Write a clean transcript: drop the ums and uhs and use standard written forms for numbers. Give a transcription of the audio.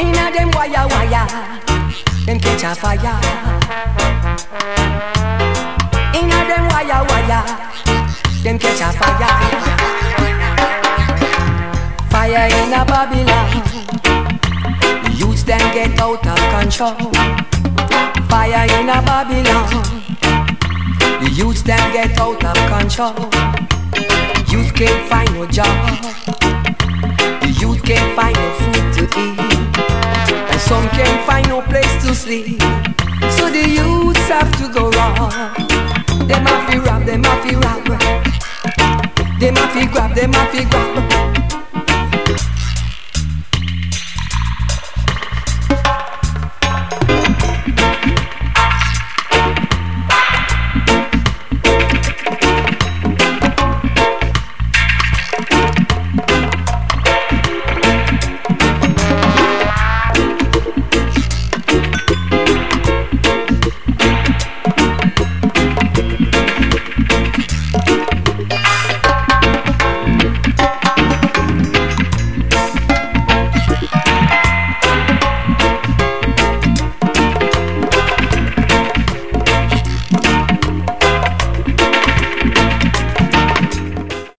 Inna them wire wire, them catch a fire. Inna them wire wire, them catch a fire. Fire in a Babylon, the youths them get out of control. Fire in a Babylon, the youths them get out of control. Youth can't find no job, the youth can't find no food to eat, and some can't find no place to sleep. So the youths have to go wrong. Them have to rob, them have to rob, them have to grab, them have to grab.